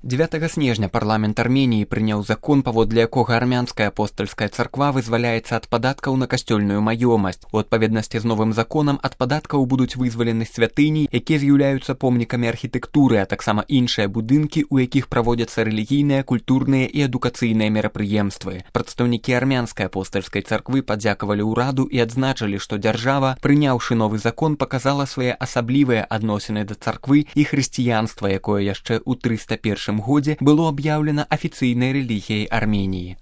9 снежня парламент Арменіі прыняў закон, паводле якога армянская апостальская царква вызваляецца ад падаткаў на касцёльную маёмасць. У адпаведнасці з новым законам ад падаткаў будуць вызвалены святыні, якія з'яўляюцца помнікамі архітэктуры, а таксама іншыя будынкі, у якіх праводзяцца рэлігійныя, культурныя і адукацыйныя мерапрыемствы. Прадстаўнікі армянскай апостальскай царквы падзякавалі ўраду і адзначылі, што дзяржава, прыняўшы новы закон, паказала свае асаблівыя адносіны да царквы і хрысціянства, якое яшчэ ў 301 годзе было аб'яўлена афіцыйнай рэлігіяй Арменіі.